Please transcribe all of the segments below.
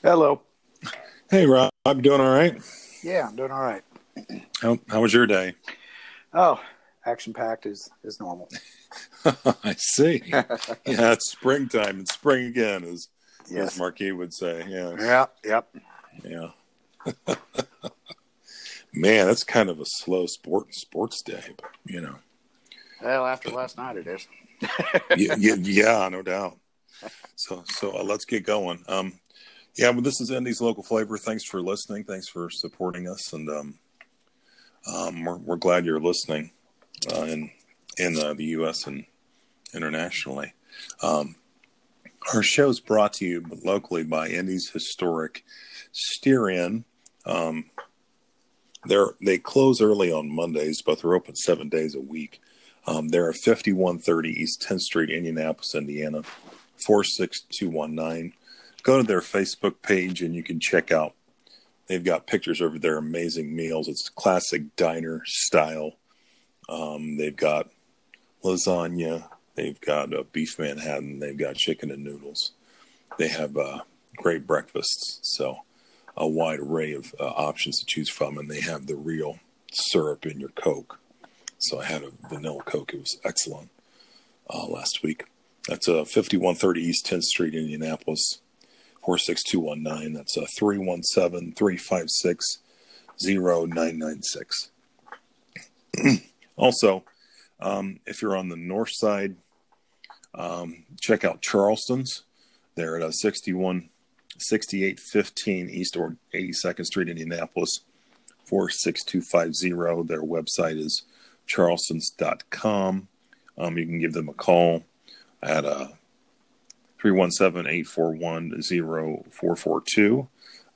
Hello. Hey, Rob, I'm doing all right. Yeah, I'm doing all right. How was your day? Oh, action packed is normal. I see. Yeah, it's springtime and spring again, as Yes. Marquis would say. Yeah, Yeah. Yep. yeah. Man, that's kind of a slow sports day, but Well, after last night, it is. yeah, no doubt. So let's get going. Yeah, well, this is Indy's Local Flavor. Thanks for listening. Thanks for supporting us, and we're glad you're listening in the U.S. and internationally. Our show is brought to you locally by Indy's Historic Steer-In. They close early on Mondays, but they're open 7 days a week. They're at 5130 East 10th Street, Indianapolis, Indiana, 46219. Go to their Facebook page and you can check out. They've got pictures of their amazing meals. It's classic diner style. They've got lasagna. They've got beef Manhattan. They've got chicken and noodles. They have great breakfasts. So a wide array of options to choose from. And they have the real syrup in your Coke. So I had a vanilla Coke. It was excellent last week. That's 5130 East 10th Street, Indianapolis, 46219. That's 317-356-0996. Also, if you're on the north side, check out Charleston's. They're at 6815 East or 82nd Street, Indianapolis, 46250. Their website is charlestons.com. You can give them a call at 317-841-0442.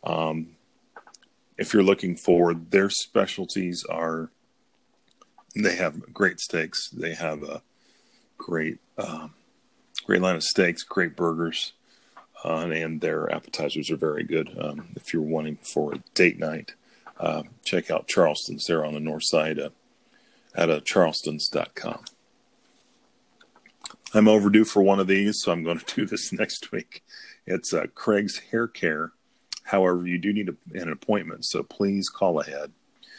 If you're looking for their specialties they have great steaks. They have a great line of steaks, great burgers, and their appetizers are very good. If you're wanting for a date night, check out Charleston's. They're on the north side at charlestons.com. I'm overdue for one of these, so I'm going to do this next week. It's Craig's Hair Care. However, you do need an appointment, so please call ahead.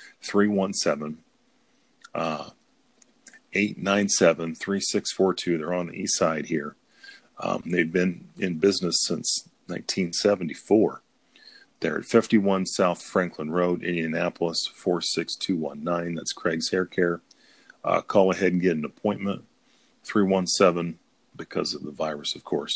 317-897-3642. They're on the east side here. They've been in business since 1974. They're at 51 South Franklin Road, Indianapolis, 46219. That's Craig's Hair Care. Call ahead and get an appointment. 317, because of the virus, of course,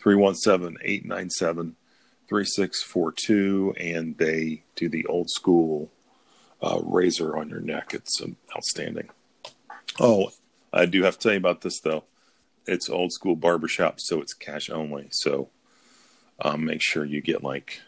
317-897-3642, and they do the old school razor on your neck. It's outstanding. Oh, I do have to tell you about this, though. It's old school barbershop, so it's cash only. So make sure you get like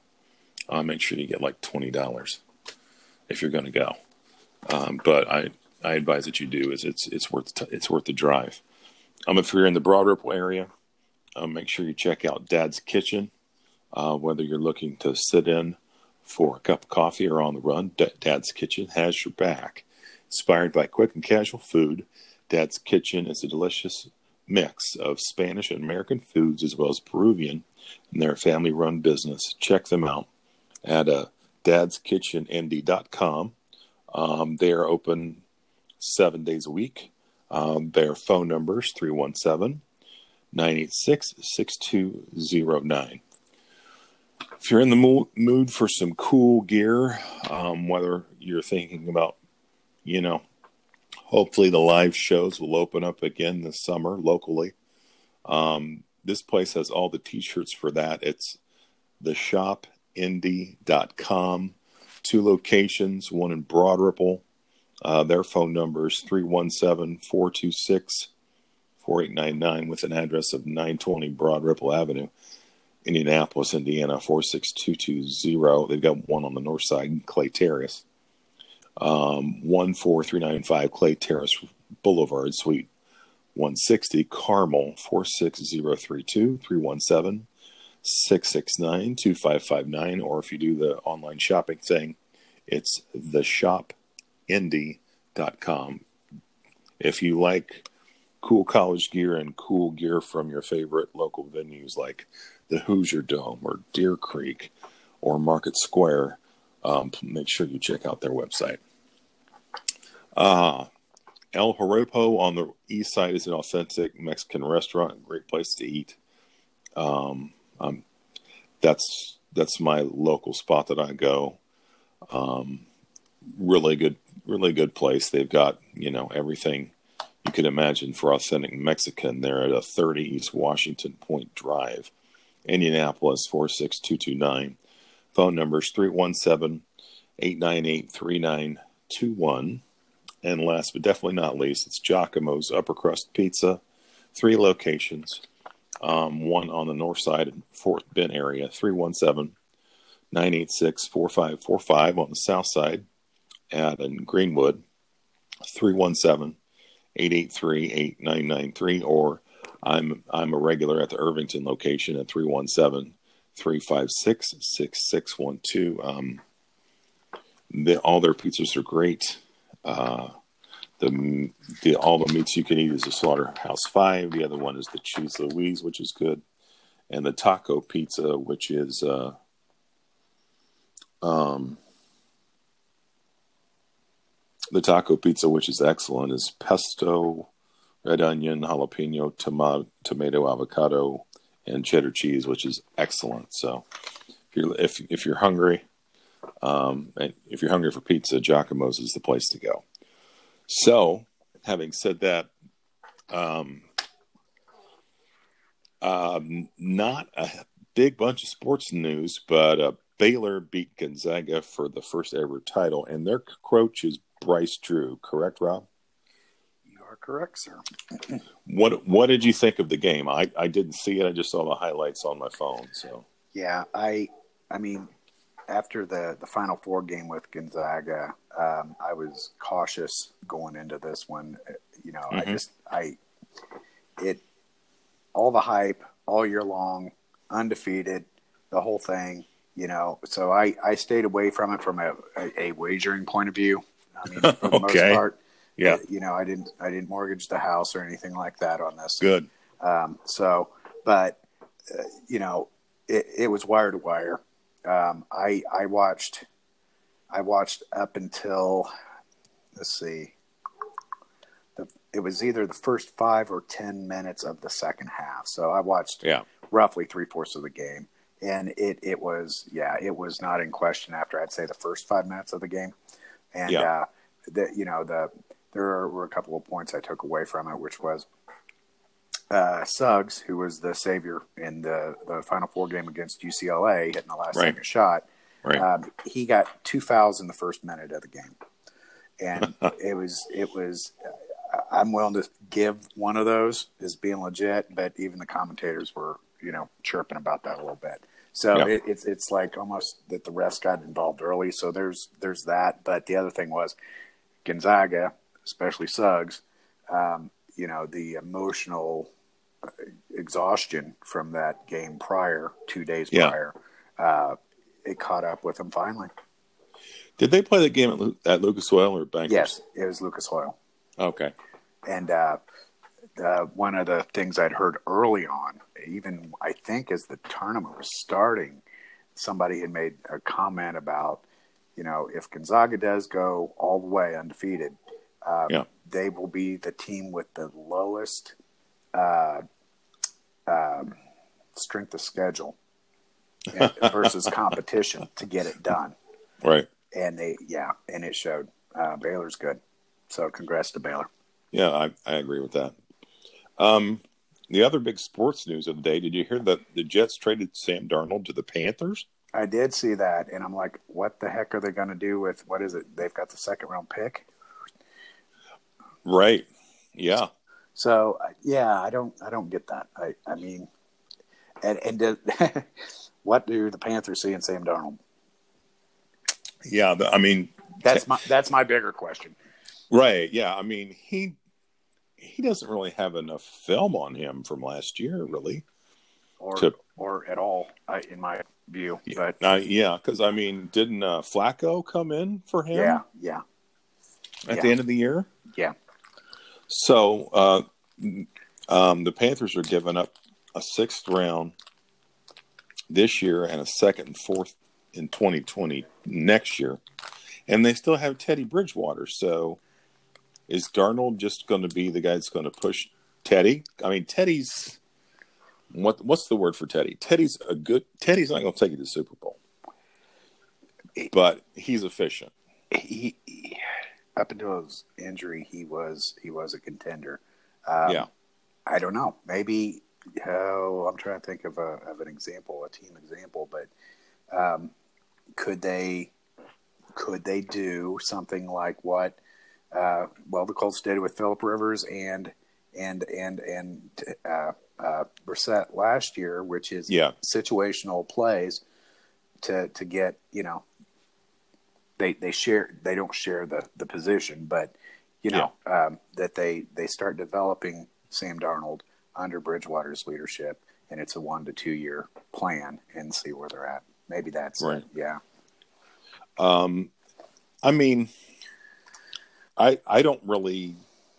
$20 if you're going to go. But I advise that you do. It's worth the drive. If you're in the Broad Ripple area, make sure you check out Dad's Kitchen. Whether you're looking to sit in for a cup of coffee or on the run, Dad's Kitchen has your back. Inspired by quick and casual food, Dad's Kitchen is a delicious mix of Spanish and American foods as well as Peruvian, and they're a family-run business. Check them out at dadskitchenindy.com. They are open 7 days a week. Their phone number is 317-986-6209. If you're in the mood for some cool gear, whether you're thinking about, hopefully the live shows will open up again this summer locally. This place has all the t-shirts for that. It's theshopindy.com. 2 locations, one in Broad Ripple. Their phone number is 317-426-4899 with an address of 920 Broad Ripple Avenue, Indianapolis, Indiana, 46220. They've got one on the north side, Clay Terrace. 14395 Clay Terrace Boulevard, Suite 160, Carmel, 46032, 317-669-2559. Or if you do the online shopping thing, it's theshopindy.com. If you like cool college gear and cool gear from your favorite local venues like the Hoosier Dome or Deer Creek or Market Square, make sure you check out their website. El Joropo on the east side is an authentic Mexican restaurant, great place to eat. That's my local spot that I go. Really good place. They've got, everything you could imagine for authentic Mexican. They're at a 30 East Washington Point Drive, Indianapolis 46229. Phone numbers 317-898-3921. And last but definitely not least, it's Giacomo's Upper Crust Pizza. 3 locations. One on the north side in Fort Bend area, 317-986-4545. On the south side in Greenwood, 317-883-8993. Or I'm a regular at the Irvington location at 317-356-6612. All their pizzas are great. All the meats you can eat is the Slaughterhouse 5. The other one is the Cheese Louise, which is good, and the taco pizza, which is the taco pizza, which is excellent, is pesto, red onion, jalapeno, tomato, avocado, and cheddar cheese, which is excellent. So if you're hungry, and if you're hungry for pizza, Giacomo's is the place to go. So, having said that, not a big bunch of sports news, but Baylor beat Gonzaga for the first ever title, and their coach is Bryce Drew. Correct, Rob? You are correct, sir. What did you think of the game? I didn't see it. I just saw the highlights on my phone. So yeah, I mean, after the Final Four game with Gonzaga, I was cautious going into this one. All the hype all year long, undefeated, the whole thing, so I stayed away from it from a wagering point of view. I mean, for the most part, yeah, I didn't mortgage the house or anything like that on this. Good. It was wire to wire. I watched up until, let's see, it was either the first 5 or 10 minutes of the second half. So I watched roughly 3/4 of the game, and it was not in question after, I'd say, the first 5 minutes of the game. And there were a couple of points I took away from it, which was Suggs, who was the savior in the Final Four game against UCLA, hitting the last second shot. Right. He got 2 fouls in the first minute of the game, and it was. I'm willing to give one of those as being legit, but even the commentators were, chirping about that a little bit. So it's like almost that the refs got involved early. So there's that. But the other thing was Gonzaga, especially Suggs. The emotional exhaustion from that game prior, 2 days prior, it caught up with him finally. Did they play the game at Lucas Oil or Bankers? Yes, it was Lucas Oil. Okay. And one of the things I'd heard early on, even I think as the tournament was starting, somebody had made a comment about, if Gonzaga does go all the way undefeated, they will be the team with the lowest strength of schedule versus competition to get it done. Right. And and it showed. Baylor's good. So congrats to Baylor. Yeah, I agree with that. The other big sports news of the day, did you hear that the Jets traded Sam Darnold to the Panthers? I did see that, and I'm like, what the heck are they going to do with, what is it? They've got the second-round pick? Right. Yeah. So, I don't get that. I mean, and what do the Panthers see in Sam Darnold? Yeah, that's my bigger question. Right. Yeah. I mean, he doesn't really have enough film on him from last year, really, or at all, in my view. But because didn't Flacco come in for him? Yeah. At the end of the year. Yeah. So the Panthers are giving up a 6th round this year and a second and fourth in 2020 next year. And they still have Teddy Bridgewater. So is Darnold just going to be the guy that's going to push Teddy? I mean, Teddy's what's the word for Teddy? Teddy's not going to take you to the Super Bowl, but he's efficient. He up until his injury, he was a contender. Yeah, I don't know. Maybe I'm trying to think of an example, a team example, but could they do something like what the Colts did with Phillip Rivers and Brissett last year, which is situational plays to get, they don't share the position, but that they start developing Sam Darnold under Bridgewater's leadership, and it's a 1 to 2 year plan, and see where they're at. Maybe that's right. Yeah. I mean, I don't really.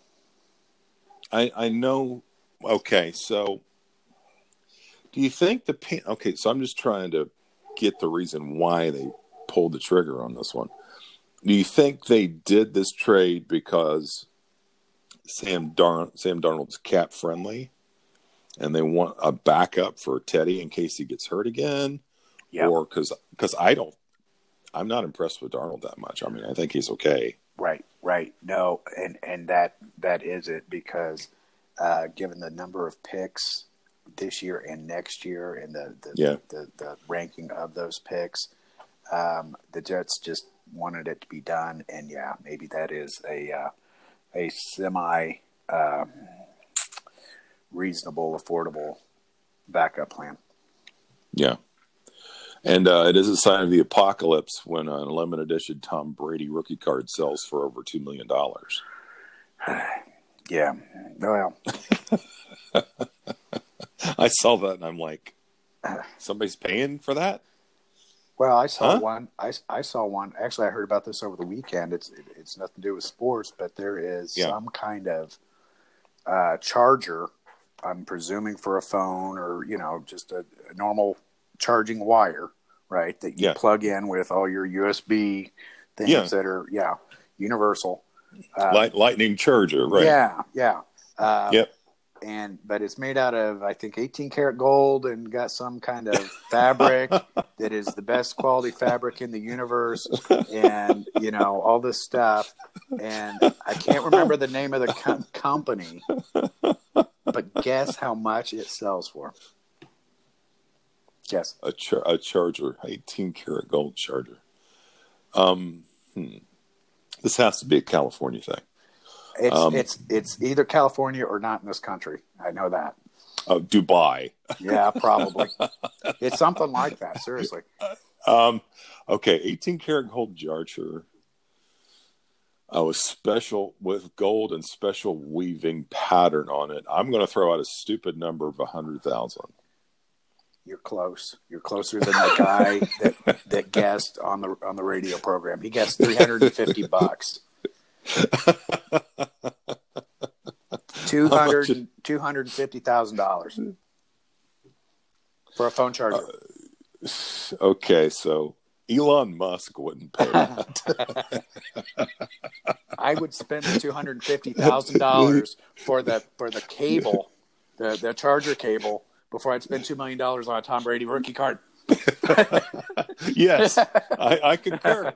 I know. Okay, so do you think okay, so I'm just trying to get the reason why they pulled the trigger on this one. Do you think they did this trade because Sam Darnold's cap friendly and they want a backup for Teddy in case he gets hurt again? Yeah. Or because I'm not impressed with Darnold that much. I mean, I think he's okay. Right. No, and that is it, because given the number of picks this year and next year and the ranking of those picks, the Jets just wanted it to be done, and maybe that is a semi reasonable, affordable backup plan. Yeah. And it is a sign of the apocalypse when an limited edition Tom Brady rookie card sells for over $2 million. Yeah. Well, I saw that and I'm like, somebody's paying for that? Well, I saw one. I saw one. Actually, I heard about this over the weekend. It's nothing to do with sports, but there is some kind of charger, I'm presuming for a phone or, just a normal charging wire, right, that you plug in with all your USB things that are universal. Lightning charger, right? Yeah. Yep. But it's made out of, I think, 18 karat gold and got some kind of fabric that is the best quality fabric in the universe, and all this stuff. And I can't remember the name of the company, but guess how much it sells for? Yes, a charger, 18 karat gold charger. This has to be a California thing. It's either California or not in this country. I know that. Dubai. Yeah, probably. It's something like that. Seriously. Okay, 18 karat gold charger. Was special with gold and special weaving pattern on it. I'm going to throw out a stupid number of 100,000. You're close. You're closer than the guy that guessed on the radio program. He guessed $350. $250,000 for a phone charger. Okay, so Elon Musk wouldn't pay that. I would spend the $250,000 for the cable, the charger cable, before I'd spend $2 million on a Tom Brady rookie card. Yes, I concur.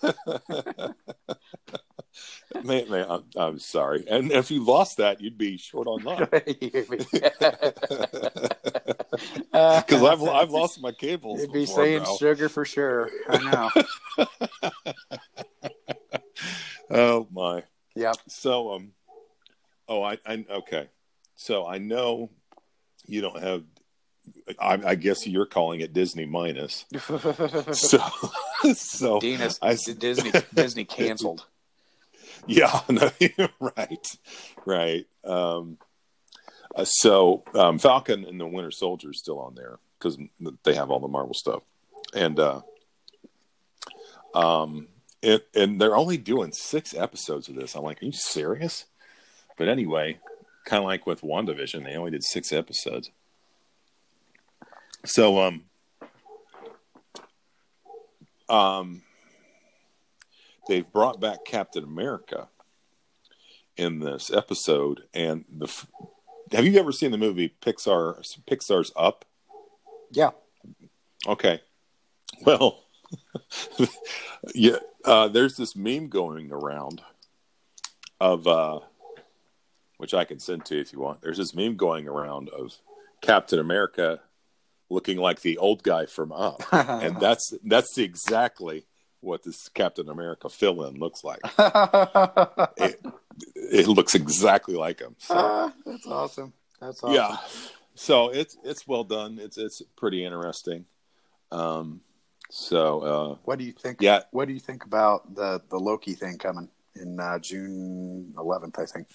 Man, I'm sorry. And if you lost that, you'd be short on luck. Because I've lost my cables. You'd be saying sugar for sure. I know. Oh my. Yep. So I okay. So I know you don't have. I guess you're calling it Disney minus. So Disney canceled. Yeah, no, right. So Falcon and the Winter Soldier is still on there because they have all the Marvel stuff, and they're only doing 6 episodes of this. I'm like, are you serious? But anyway, kind of like with WandaVision, they only did 6 episodes. So um, they've brought back Captain America in this episode, and have you ever seen the movie Pixar's Up? Yeah. Okay. Well, yeah. There's this meme going around of which I can send to you if you want. There's this meme going around of Captain America looking like the old guy from Up, and that's exactly what this Captain America fill-in looks like. It looks exactly like him. So. That's awesome. That's awesome. Yeah. So it's well done. It's pretty interesting. So what do you think? Yeah. What do you think about the Loki thing coming in June 11th? I think.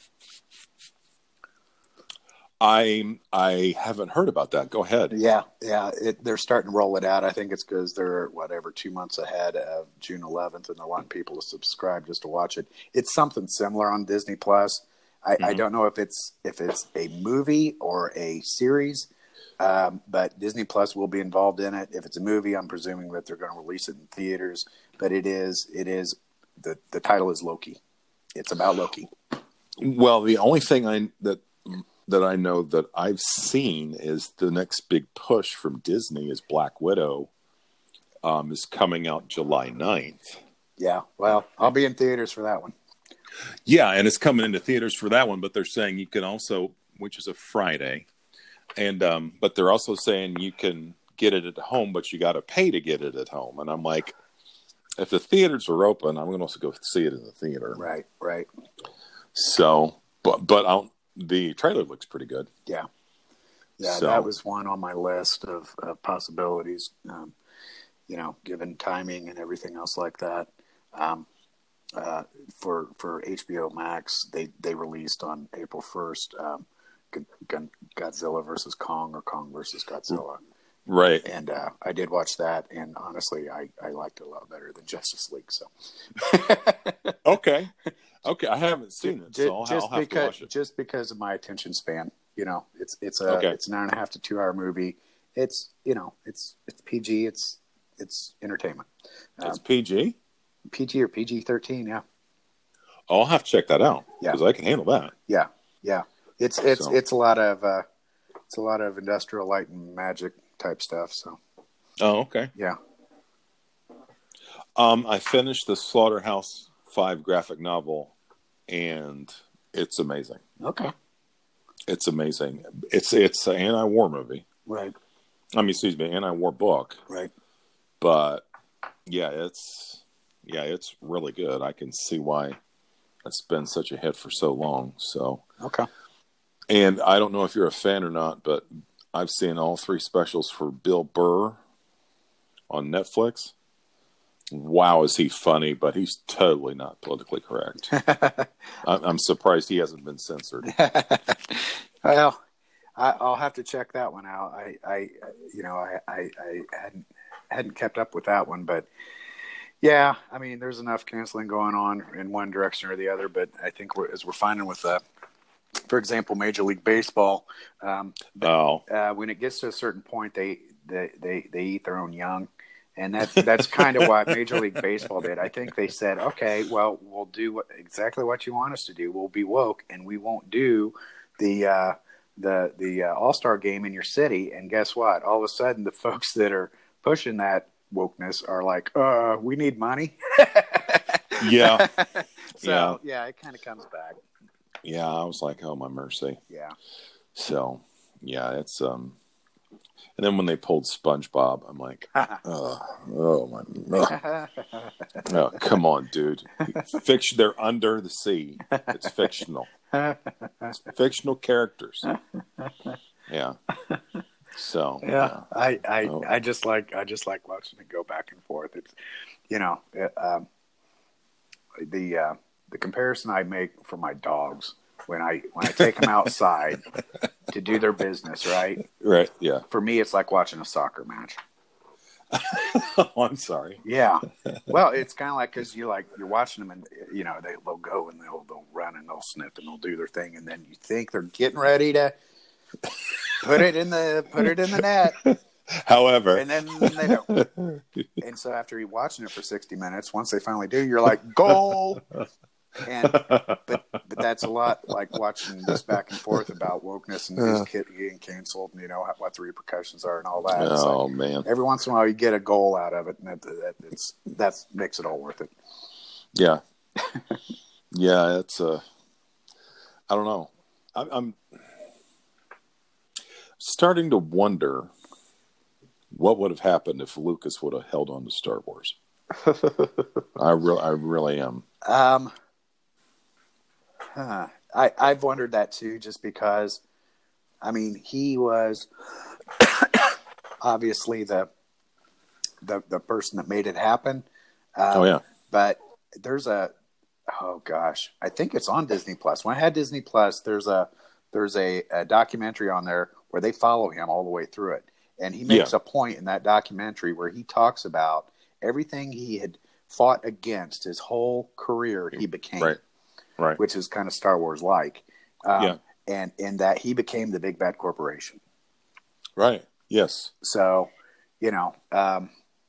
I haven't heard about that. Go ahead. Yeah. They're starting to roll it out. I think it's because they're 2 months ahead of June 11th, and they're wanting people to subscribe just to watch it. It's something similar on Disney Plus. I don't know if it's a movie or a series, but Disney Plus will be involved in it. If it's a movie, I'm presuming that they're going to release it in theaters. But it is the title is Loki. It's about Loki. Well, the only thing that I know that I've seen is the next big push from Disney is Black Widow is coming out July 9th. Yeah, well, I'll be in theaters for that one. Yeah, and it's coming into theaters for that one, but they're saying you can also, which is a Friday, and but they're also saying you can get it at home, but you got to pay to get it at home. And I'm like, if the theaters are open, I'm going to also go see it in the theater. Right. So, but the trailer looks pretty good. Yeah, so, that was one on my list of possibilities. Given timing and everything else like that. For HBO Max, they released on April 1st Godzilla versus Kong, or Kong versus Godzilla. Right. And I did watch that, and honestly, I liked it a lot better than Justice League. So. Okay, I haven't seen it, so I'll have to watch it. Just because of my attention span, it's it's an hour and a half to 2 hour movie. It's it's PG. It's entertainment. It's PG. PG or PG-13, yeah. I'll have to check that out because I can handle that. Yeah. It's a lot of industrial light and magic type stuff. So. Oh, okay. Yeah. I finished the Slaughterhouse-5 graphic novel, and it's amazing. Okay. It's amazing. It's an anti-war movie. Right. Anti-war book. Right. But it's really good. I can see why it's been such a hit for so long. So okay. And I don't know if you're a fan or not, but I've seen all 3 specials for Bill Burr on Netflix. Wow, is he funny? But he's totally not politically correct. I'm surprised he hasn't been censored. Well, I'll have to check that one out. I hadn't kept up with that one, but yeah, I mean, there's enough canceling going on in one direction or the other. But I think as we're finding with, for example, Major League Baseball, when it gets to a certain point, they eat their own young. And that's kind of what Major League Baseball did. I think they said, okay, well, we'll do exactly what you want us to do. We'll be woke, and we won't do the All-Star game in your city. And guess what? All of a sudden, the folks that are pushing that wokeness are like, we need money. Yeah. So, yeah, it kind of comes back. Yeah, I was like, oh, my mercy. Yeah. So, yeah, it's and then when they pulled SpongeBob, I'm like, oh come on, dude. They're under the sea. It's fictional. It's fictional characters. Yeah. So yeah, I just like watching it go back and forth. It's the comparison I make for my dogs when I take them outside to do their business, right? Right, yeah. For me, it's like watching a soccer match. Oh, I'm sorry. Yeah. Well, it's kind of like because you're watching them, and they'll go and they'll run and they'll sniff and they'll do their thing, and then you think they're getting ready to put it in the net, However, and then they don't. And so after you watching it for 60 minutes, once they finally do, you're like, goal. And but that's a lot like watching this back and forth about wokeness and his kid getting canceled, and what the repercussions are and all that. Oh man! Every once in a while, you get a goal out of it, and that makes it all worth it. Yeah, yeah. It's I don't know. I'm starting to wonder what would have happened if Lucas would have held on to Star Wars. I really am. I've wondered that too, just because, I mean, he was obviously the person that made it happen. Oh yeah. But there's I think it's on Disney Plus. When I had Disney Plus, there's a documentary on there where they follow him all the way through it, and he makes a point in that documentary where he talks about everything he had fought against his whole career. He became. Right. Which is kind of Star Wars like. And in that he became the big bad corporation. Right. Yes. So, it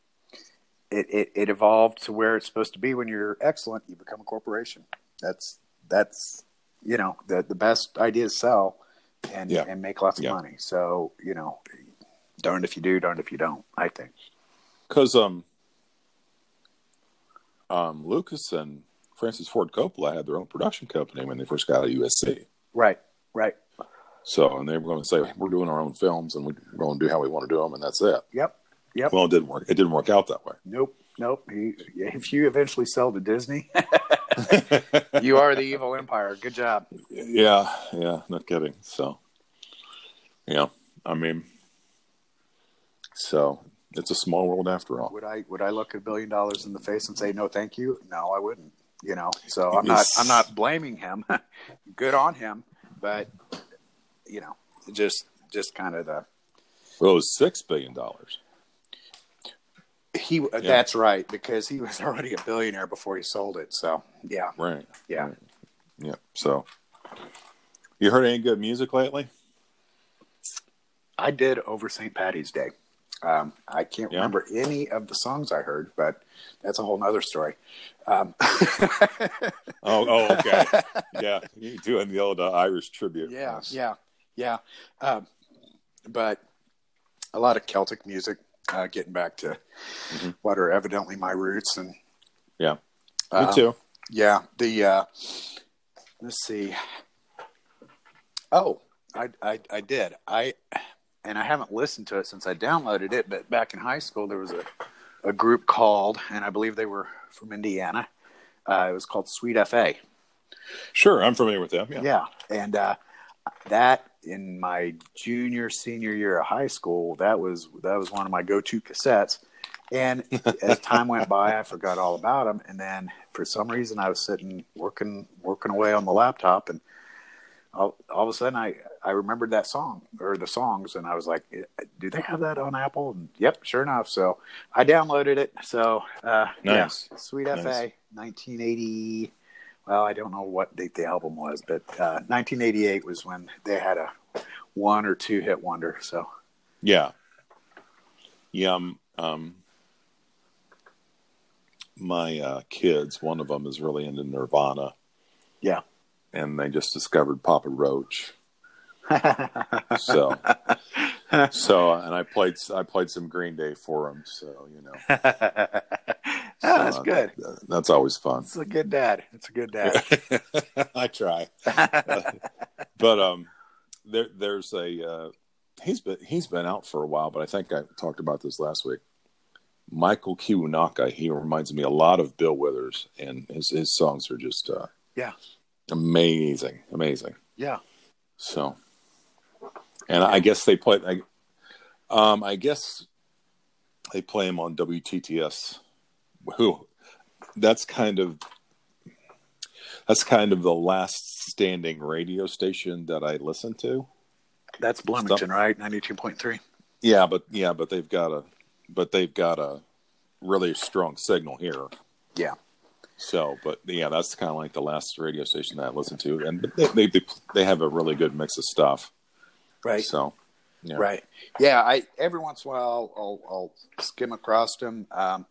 evolved to where it's supposed to be. When you're excellent, you become a corporation. That's the best ideas sell and make lots of money. So, darned if you do, darned if you don't, I think. Because Lucas and Francis Ford Coppola had their own production company when they first got out of USC. Right. So, and they were going to say, we're doing our own films and we're going to do how we want to do them, and that's it. Yep. Well, it didn't work. It didn't work out that way. Nope. If you eventually sell to Disney, you are the evil empire. Good job. Yeah, not kidding. So, I mean, so it's a small world after all. Would I look $1 billion in the face and say no, thank you? No, I wouldn't. So I'm not blaming him. Good on him, but just kind of the. Well, it was $6 billion. That's right, because he was already a billionaire before he sold it. So yeah, right, yeah, right. Yeah. So, you heard any good music lately? I did over St. Patty's Day. I can't remember any of the songs I heard, but that's a whole nother story. Oh, okay. Yeah, you doing the old Irish tribute. Yeah. But a lot of Celtic music, getting back to what are evidently my roots. And me too. Yeah. Let's see. Oh, I did. And I haven't listened to it since I downloaded it, but back in high school, there was a group called, and I believe they were from Indiana. It was called Sweet FA. Sure, I'm familiar with them. Yeah. And that in my senior year of high school, that was one of my go-to cassettes. And as time went by, I forgot all about them. And then for some reason, I was sitting working away on the laptop, and all of a sudden I remembered that song or the songs, and I was like, do they have that on Apple? And yep, sure enough. So I downloaded it. So nice. Sweet FA, 1980. Well, I don't know what date the album was, but 1988 was when they had a 1 or 2 hit wonder. So my kids, one of them is really into Nirvana. Yeah. And they just discovered Papa Roach. so and I played some Green Day for them. So that's good. That's always fun. It's a good dad. I try. But there's a he's been out for a while, but I think I talked about this last week. Michael Kiwanuka. He reminds me a lot of Bill Withers, and his songs are just amazing. Yeah. So, and I guess they play. I guess they play him on WTTS. That's kind of the last standing radio station that I listen to. That's Bloomington, right? 92.3. Yeah, but they've got a really strong signal here. Yeah. So, but that's kind of like the last radio station that I listen to, and they have a really good mix of stuff. Right. So, Yeah. Right. Yeah. I every once in a while I'll skim across them.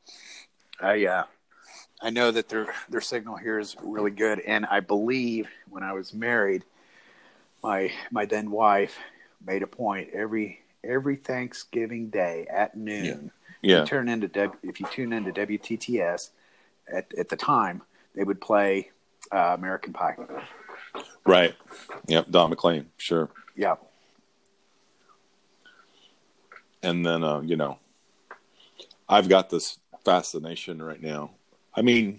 I know that their signal here is really good, and I believe when I was married, my then wife made a point every Thanksgiving Day at noon. Yeah. If you tune into WTTS at the time, they would play American Pie. Right. Yep. Don McLean. Sure. Yeah. And then, I've got this fascination right now. I mean,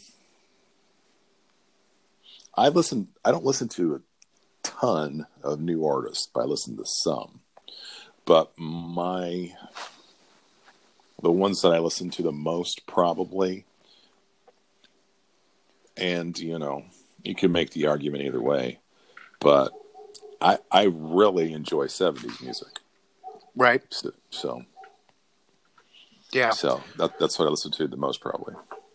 I don't listen to a ton of new artists, but I listen to some. But the ones that I listen to the most probably, and, you can make the argument either way, but I really enjoy 70s music. Right. So yeah. So that's what I listen to the most probably.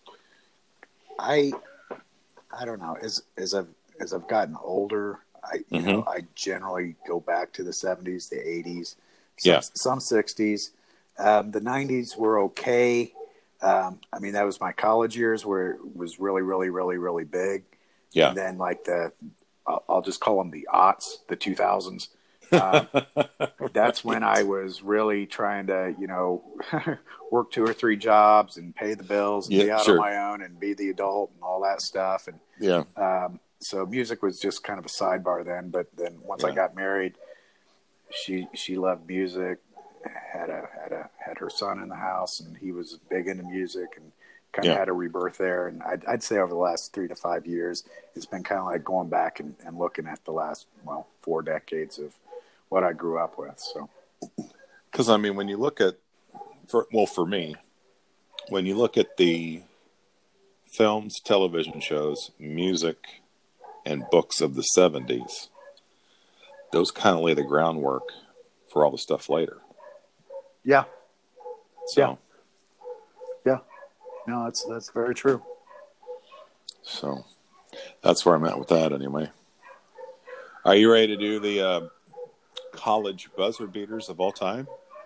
I don't know. As I've gotten older, I generally go back to the 70s, the 80s, some 60s. The 90s were okay. I mean, that was my college years where it was really, really, really, really big. Yeah. And then like I'll just call them the aughts, the 2000s. That's when I was really trying to, work 2 or 3 jobs and pay the bills and be out on my own and be the adult and all that stuff. And so music was just kind of a sidebar then. But then once I got married, she loved music, had her son in the house, and he was big into music, and kind of had a rebirth there. And I'd say over the last 3 to 5 years, it's been kind of like going back and looking at the last 4 decades of what I grew up with. So, because I mean, when you look at, for me, when you look at the films, television shows, music, and books of the 70s, those kind of lay the groundwork for all the stuff later. Yeah. So. Yeah. No, that's very true. So, that's where I'm at with that anyway. Are you ready to do the college buzzer beaters of all time?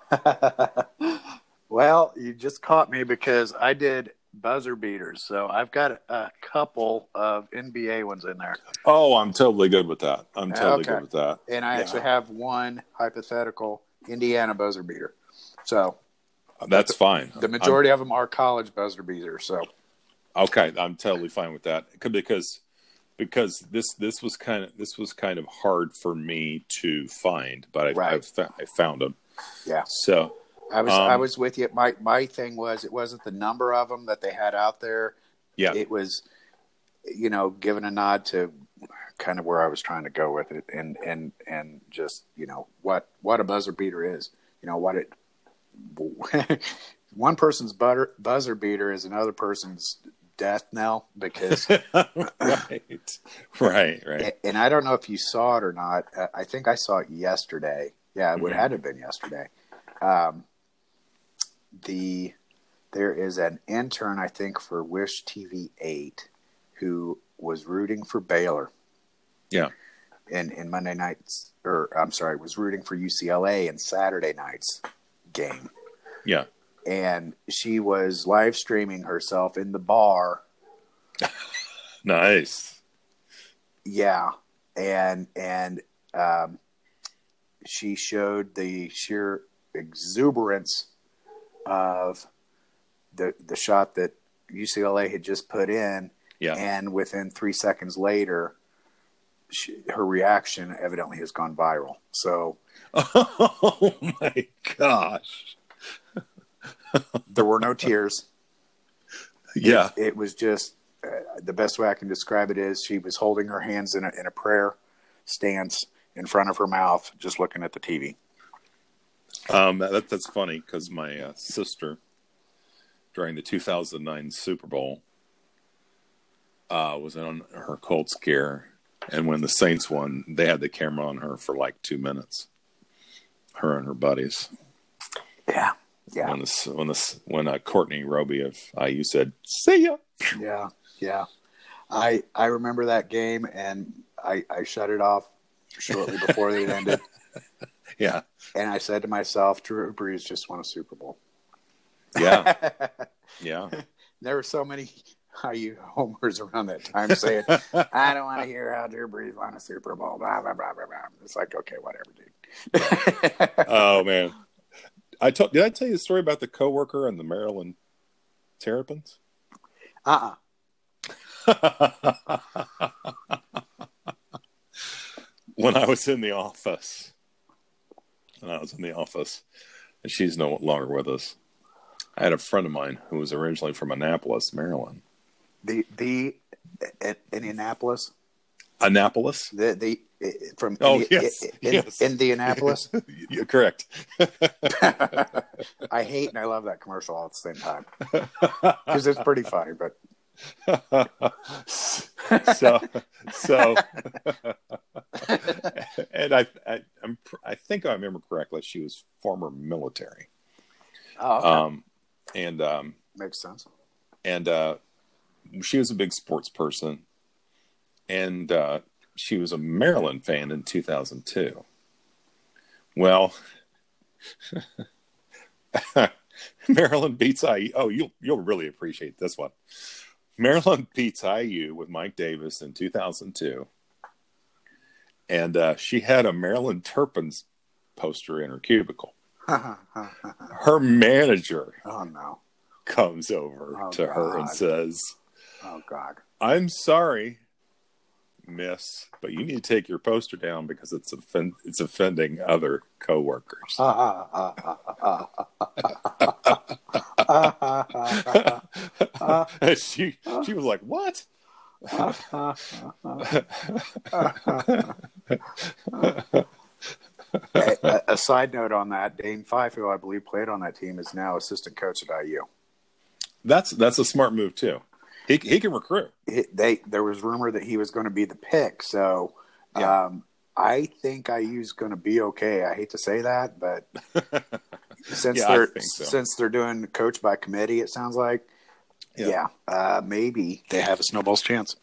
Well, you just caught me because I did buzzer beaters. So I've got a couple of NBA ones in there. Oh, I'm totally good with that. Good with that. And I actually have one hypothetical Indiana buzzer beater. So that's fine. The majority of them are college buzzer beaters. So okay, I'm totally fine with that because this was kind of hard for me to find, but I found them. Yeah. So I was with you. My thing was, it wasn't the number of them that they had out there. Yeah. It was, giving a nod to kind of where I was trying to go with it, and just what a buzzer beater is. What it. One person's buzzer beater is another person's death knell, because right. And I don't know if you saw it or not. I think I saw it yesterday. Yeah, it would have been yesterday. There is an intern, I think, for Wish TV 8 who was rooting for Baylor. Yeah. In Monday nights, was rooting for UCLA in Saturday night's game. Yeah. And she was live streaming herself in the bar. Nice. Yeah. And she showed the sheer exuberance of the shot that UCLA had just put in. Yeah. And within 3 seconds later, her reaction evidently has gone viral. So, oh my gosh. There were no tears. Yeah. It was just, the best way I can describe it is she was holding her hands in a prayer stance in front of her mouth, just looking at the TV. That's funny, because my sister, during the 2009 Super Bowl, was on her Colts gear, and when the Saints won, they had the camera on her for like 2 minutes. Her and her buddies. Yeah. Yeah. When Courtney Roby of IU said, "See ya." Yeah. I remember that game, and I shut it off shortly before it ended. Yeah. And I said to myself, Drew Brees just won a Super Bowl. Yeah. Yeah. There were so many IU homers around that time saying, I don't want to hear how Drew Brees won a Super Bowl. Blah, blah, blah, blah, blah. It's like, okay, whatever, dude. Oh man. Did I tell you the story about the coworker and the Maryland Terrapins? Uh-uh. When I was in the office, and she's no longer with us, I had a friend of mine who was originally from Annapolis, Maryland. The Indianapolis? Annapolis? From yes. Indianapolis? You're correct. I hate and I love that commercial all at the same time. Because it's pretty funny, but... so and I think I remember correctly, she was former military. Oh, okay. And makes sense. And she was a big sports person, and she was a Maryland fan in 2002. Well, Maryland beats IU. Oh, you'll really appreciate this one. Maryland beats IU with Mike Davis in 2002, and she had a Maryland Terrapins poster in her cubicle. Her manager, oh no, comes over to her and says, "Oh God, I'm sorry, Miss, but you need to take your poster down because it's offending other coworkers." She was like, "What?" A side note on that: Dane Fife, who I believe played on that team, is now assistant coach at IU. That's a smart move too. He can recruit. There was rumor that he was going to be the pick, so I think IU's going to be okay. I hate to say that, but since they're doing coach by committee, it sounds like, maybe they have a snowball's chance.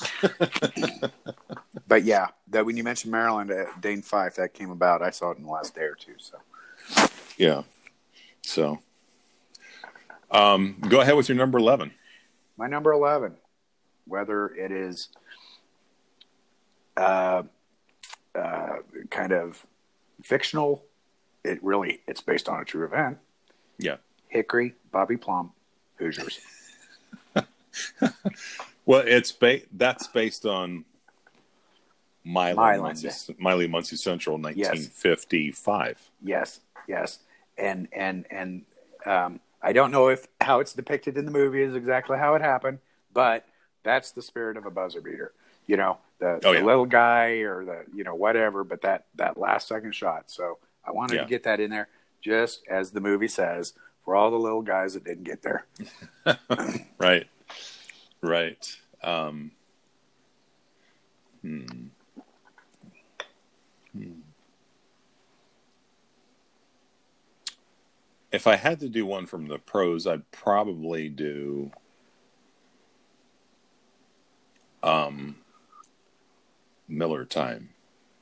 But yeah, that when you mentioned Maryland, Dane Fife, that came about. I saw it in the last day or two. So yeah, so go ahead with your number 11. My number 11, whether it is kind of fictional, it's based on a true event. Yeah, Hickory, Bobby Plum, Hoosiers. Well, that's based on Miley Muncie Central, 1955. Yes, and I don't know how it's depicted in the movie is exactly how it happened, but that's the spirit of a buzzer beater. You know, the little guy or whatever, but that last second shot. So I wanted to get that in there, just as the movie says, for all the little guys that didn't get there. Right. If I had to do one from the pros, I'd probably do Miller Time.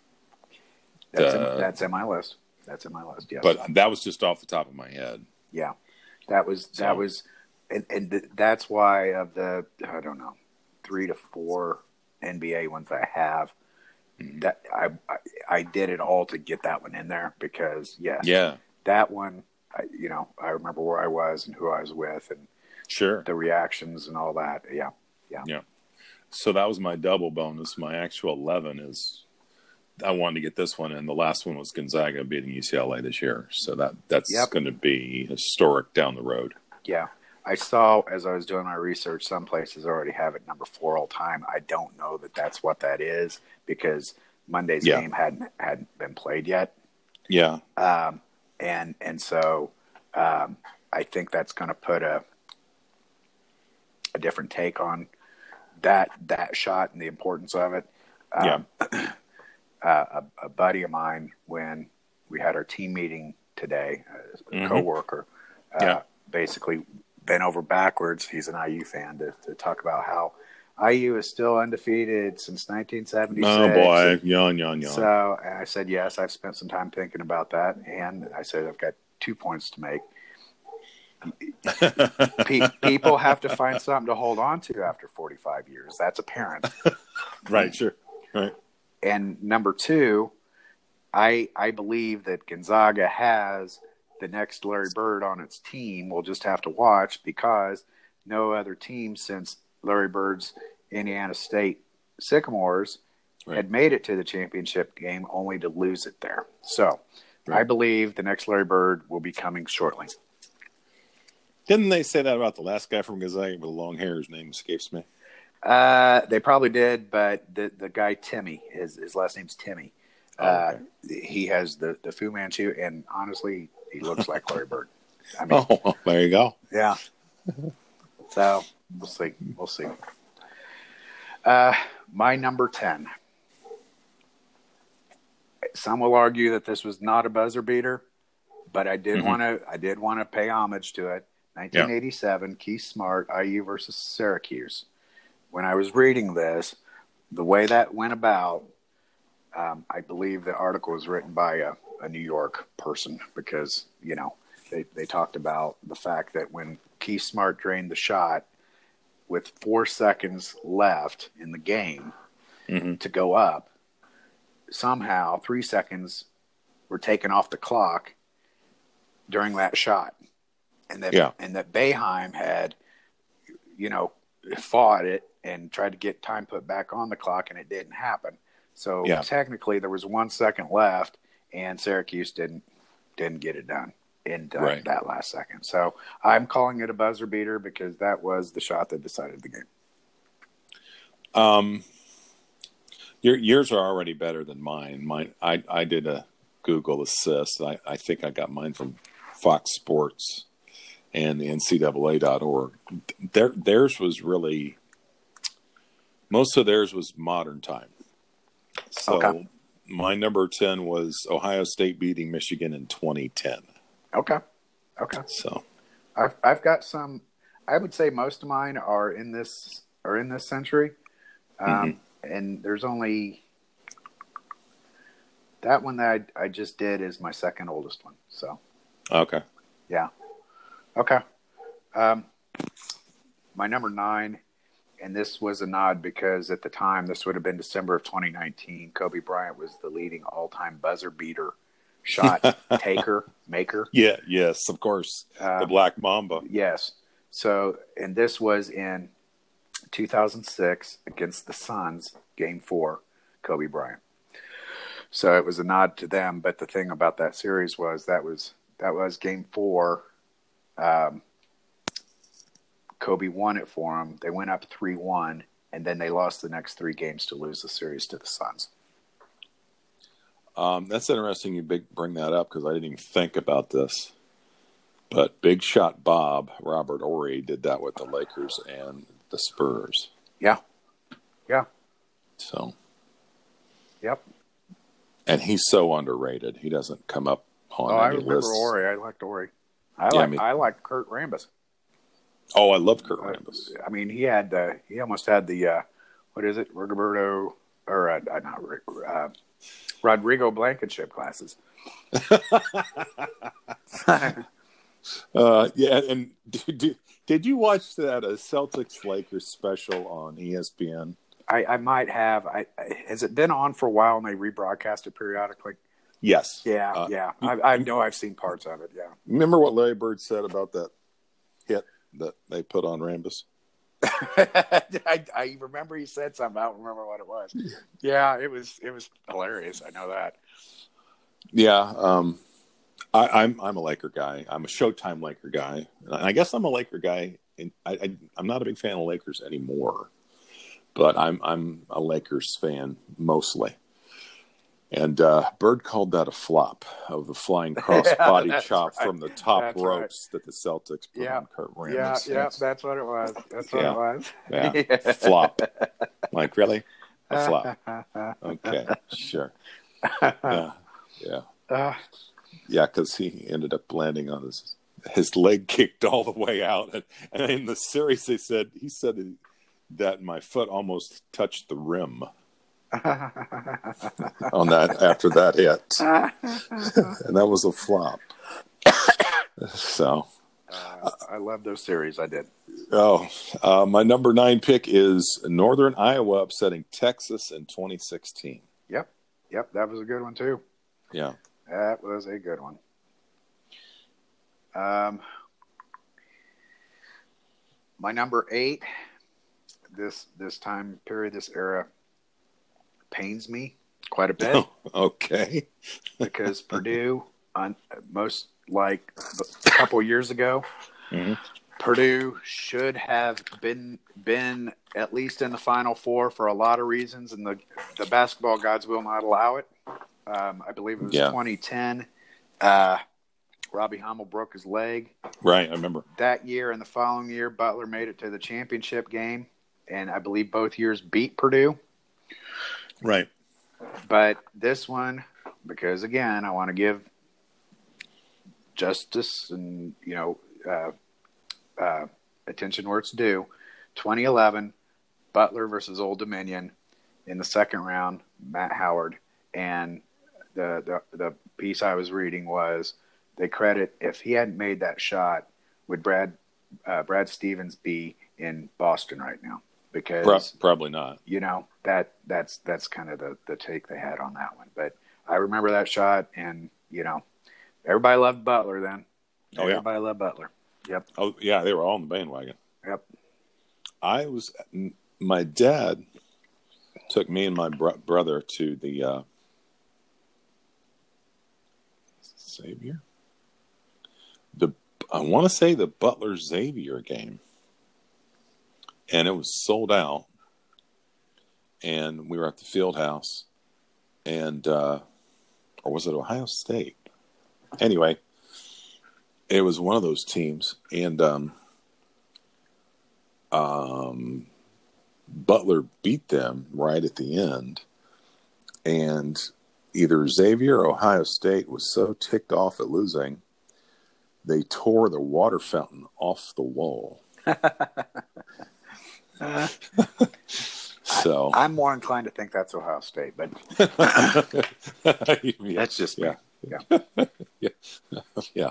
That's in my list. Yes. But that was just off the top of my head. Yeah. That was and that's why of the 3 to 4 NBA ones I have, that I did it all to get that one in there because that one, I remember where I was and who I was with and the reactions and all that. Yeah. So that was my double bonus. My actual 11 is I wanted to get this one, and the last one was Gonzaga beating UCLA this year. So that's going to be historic down the road. Yeah. I saw, as I was doing my research, some places already have it number 4 all time. I don't know that that's what that is because Monday's game hadn't been played yet. Yeah. And so I think that's going to put a different take on that shot and the importance of it. A buddy of mine, when we had our team meeting today, a coworker, basically bent over backwards. He's an IU fan to talk about how IU is still undefeated since 1976. Oh boy, yawn. So and I said, yes, I've spent some time thinking about that. And I said, I've got 2 points to make. People have to find something to hold on to after 45 years. That's apparent. Right, sure. Right. And number 2, I believe that Gonzaga has the next Larry Bird on its team. We'll just have to watch, because no other team since Larry Bird's Indiana State Sycamores had made it to the championship game, only to lose it there. So I believe the next Larry Bird will be coming shortly. Didn't they say that about the last guy from Gonzaga with the long hair? His name escapes me. They probably did, but the guy Timmy, his last name's Timmy. Okay. He has the Fu Manchu, and honestly, he looks like Larry Bird. I mean, there you go. Yeah. So we'll see. My number 10. Some will argue that this was not a buzzer beater, but I did want to pay homage to it. 1987, Keith Smart, IU versus Syracuse. When I was reading this, the way that went about, I believe the article was written by a New York person, because, they talked about the fact that when Keith Smart drained the shot with 4 seconds left in the game to go up, somehow 3 seconds were taken off the clock during that shot. And that Boeheim had, fought it and tried to get time put back on the clock, and it didn't happen. So technically there was 1 second left, and Syracuse didn't get it done in that last second. So I'm calling it a buzzer beater, because that was the shot that decided the game. Yours are already better than mine. I did a Google assist. I think I got mine from Fox Sports and the NCAA.org. Theirs was really, most of theirs was modern time. So my number 10 was Ohio State beating Michigan in 2010. Okay. So I've got some. I would say most of mine are in this century, and there's only that one that I just did is my second oldest one. So yeah. My number 9, and this was a nod because at the time, this would have been December of 2019, Kobe Bryant was the leading all-time buzzer beater, shot maker. Yeah, yes, of course. The Black Mamba. Yes. So, and this was in 2006 against the Suns, Game 4, Kobe Bryant. So it was a nod to them, but the thing about that series was that was Game 4. Kobe won it for them. They went up 3-1, and then they lost the next 3 games to lose the series to the Suns. That's interesting you bring that up, because I didn't even think about this. But Big Shot Bob, Robert Horry, did that with the Lakers and the Spurs. Yeah. So. Yep. And he's so underrated. He doesn't come up on any I remember lists. Horry. I liked Horry. I like Kurt Rambis. Oh, I love Kurt Rambis. I mean, he almost had the what is it, Rigoberto, or not Rodrigo Blankenship glasses. Yeah, and did you watch that Celtics Lakers special on ESPN? I might have. Has it been on for a while and they rebroadcast it periodically? Yes. Yeah. I know I've seen parts of it. Yeah. Remember what Larry Bird said about that hit that they put on Rambis? I remember he said something. I don't remember what it was. Yeah, it was hilarious. I know that. Yeah. I'm a Laker guy. I'm a Showtime Laker guy. And I guess I'm a Laker guy. And I'm not a big fan of Lakers anymore, but I'm a Lakers fan mostly. And Bird called that a flop of the flying cross-body chop from the top ropes that the Celtics put on Kurt Rambis. Yeah, that's what it was. That's what it was. Yeah, flop. Like, really? A flop. Okay, sure. Yeah. Yeah, because he ended up landing on his leg kicked all the way out. And in the series, he said that my foot almost touched the rim on that after that hit, and that was a flop. So, I love those series. I did. My number 9 pick is Northern Iowa upsetting Texas in 2016. Yep, that was a good one too. Yeah, that was a good one. My number 8. This time period, this era pains me quite a bit. Okay. Because Purdue, on most like a couple years ago, mm-hmm. Purdue should have been at least in the Final Four for a lot of reasons, and the basketball gods will not allow it. I believe it was 2010. Robbie Hummel broke his leg. Right, I remember. That year and the following year, Butler made it to the championship game, and I believe both years beat Purdue. Right. But this one, because again, I want to give justice and, attention where it's due. 2011, Butler versus Old Dominion in the second round, Matt Howard. And the piece I was reading was they credit, if he hadn't made that shot, would Brad Stevens be in Boston right now? Because probably not. That's kind of the take they had on that one. But I remember that shot, and everybody loved Butler then. Everybody loved Butler. Yep. Oh yeah, they were all in the bandwagon. Yep. My dad took me and my brother to the Xavier. I want to say the Butler Xavier game, and it was sold out. And we were at the field house, and or was it Ohio State? Anyway, it was one of those teams, and Butler beat them right at the end, and either Xavier or Ohio State was so ticked off at losing, they tore the water fountain off the wall. So I'm more inclined to think that's Ohio State, but that's just me. Yeah.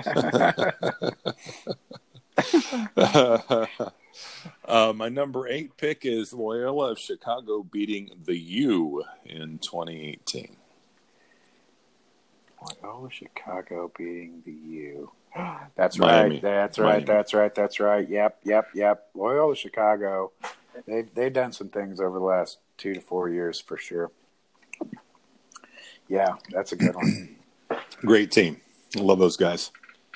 My number 8 pick is Loyola of Chicago beating the U in 2018. Loyola Chicago beating the U. That's Miami. Right. That's right. Miami. That's right. Yep. Loyola Chicago. They've done some things over the last 2 to 4 years for sure. Yeah, that's a good one. Great team. I love those guys.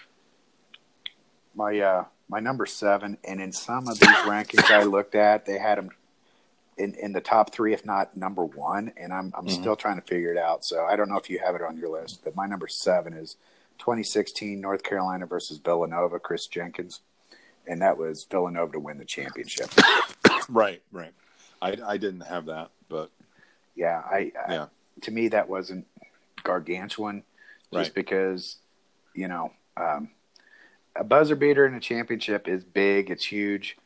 My number 7, and in some of these rankings I looked at, they had them in the top 3, if not number 1, and I'm still trying to figure it out. So I don't know if you have it on your list, but my number 7 is 2016 North Carolina versus Villanova, Chris Jenkins, and that was Villanova to win the championship. Right. I didn't have that, but I to me that wasn't gargantuan, just because a buzzer beater in a championship is big, it's huge,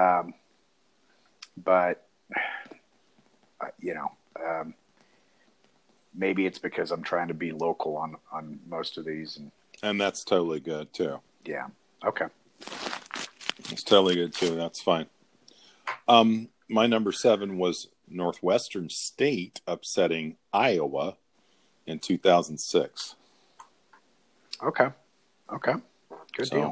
but maybe it's because I'm trying to be local on most of these, and that's totally good too. Yeah. Okay. It's totally good too. That's fine. My number 7 was Northwestern State upsetting Iowa in 2006. Okay. Good deal.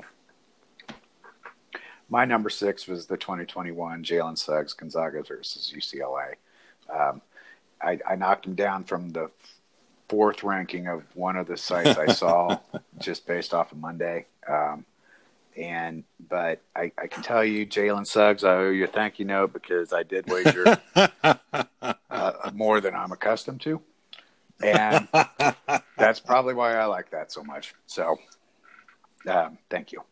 My number 6 was the 2021 Jalen Suggs Gonzaga versus UCLA. I knocked him down from the 4th ranking of one of the sites I saw just based off of Monday. But I can tell you, Jalen Suggs, I owe you a thank you note because I did wager more than I'm accustomed to. And that's probably why I like that so much. So, thank you.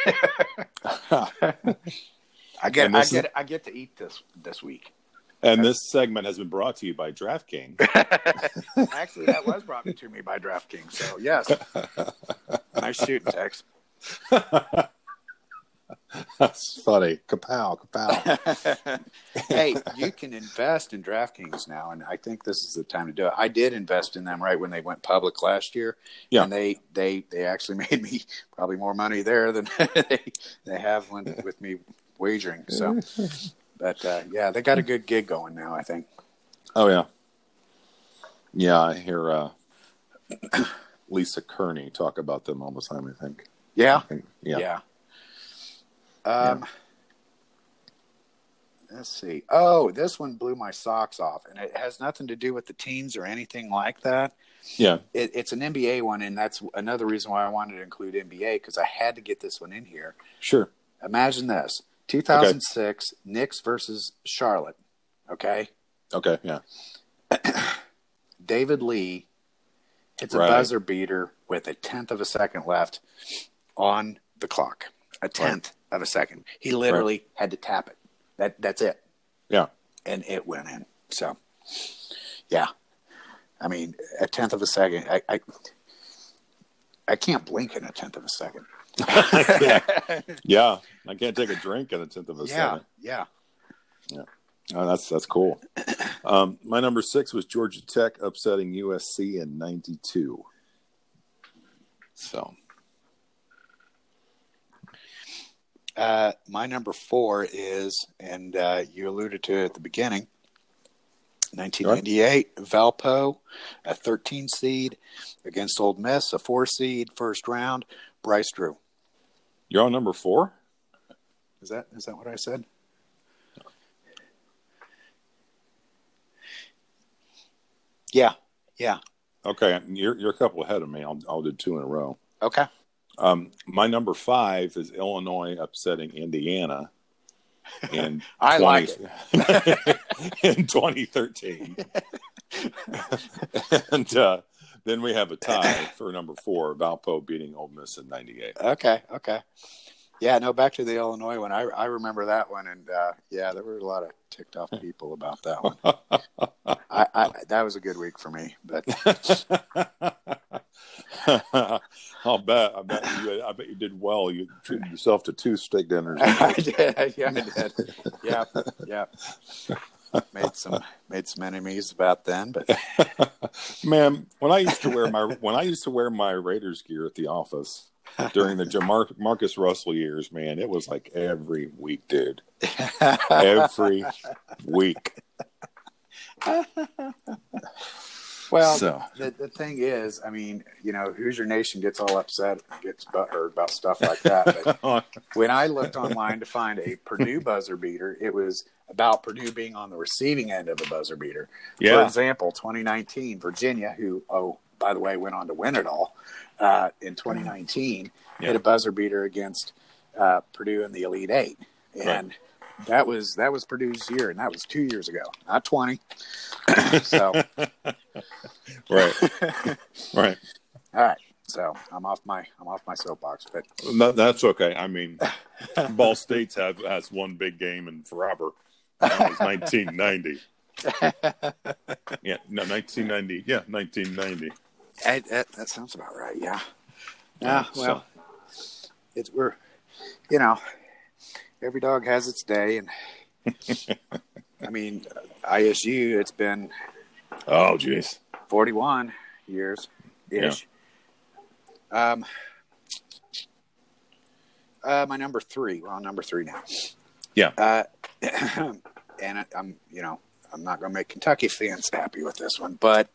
I get to eat this week. And this segment has been brought to you by DraftKings. Actually, that was brought to me by DraftKings. So, yes. Nice shooting, Tex. That's funny. Kapow, kapow. Hey, you can invest in DraftKings now, and I think this is the time to do it. I did invest in them right when they went public last year, Yeah. and they actually made me probably more money there than they have with me wagering. So, but yeah, they got a good gig going now, I think. Oh yeah, yeah. I hear Lisa Kearney talk about them all the time. I think. Yeah, Yeah. Let's see. Oh, this one blew my socks off, and it has nothing to do with the teams or anything like that. Yeah. It's an NBA one, and that's another reason why I wanted to include NBA, because I had to get this one in here. Sure. Imagine this: 2006 Knicks versus Charlotte. Okay. Okay. Yeah. David Lee hits a Right. buzzer beater with a tenth of a second left on the clock. A tenth of a second. He literally had to tap it. That's it. Yeah. And it went in. So, yeah. I mean, a tenth of a second. I can't blink in a tenth of a second. Yeah. I can't take a drink in a tenth of a second. Yeah. Oh, that's cool. My number 6 was Georgia Tech upsetting USC in '92. So. My number 4 is, and you alluded to it at the beginning, 1998, Valpo, a 13 seed against Ole Miss, a 4 seed, first round, Bryce Drew. You're on number 4? Is that what I said? Yeah. Okay, you're a couple ahead of me. I'll do 2 in a row. Okay. My number 5 is Illinois upsetting Indiana in I like it. in 2013. And then we have a tie for number 4, Valpo beating Ole Miss in '98. Okay. Yeah, no, back to the Illinois one. I remember that one, and yeah, there were a lot of ticked off people about that one. That was a good week for me, but I'll bet. I bet you did well. You treated yourself to 2 steak dinners. I did. Yeah, I did. Yeah. Made some enemies about then, but Man, when I used to wear my Raiders gear at the office during the Marcus Russell years, man, it was like every week, dude. Every week. Well, So. the thing is, I mean, Hoosier Nation gets all upset, gets butthurt about stuff like that. But when I looked online to find a Purdue buzzer beater, it was about Purdue being on the receiving end of a buzzer beater. Yeah. For example, 2019, Virginia, who, by the way, went on to win it all in 2019, hit a buzzer beater against Purdue in the Elite Eight. And that was Purdue's year, and that was 2 years ago, not 20. So, Right. All right. So I'm off my soapbox, but that's okay. I mean, Ball State's has one big game in forever. That was 1990. Yeah, no, 1990. Yeah, 1990. That sounds about right. Yeah. Yeah. Well, every dog has its day, and I mean, ISU. It's been 41 years ish. Yeah. My number 3. We're on number 3 now. Yeah. And I'm not going to make Kentucky fans happy with this one, but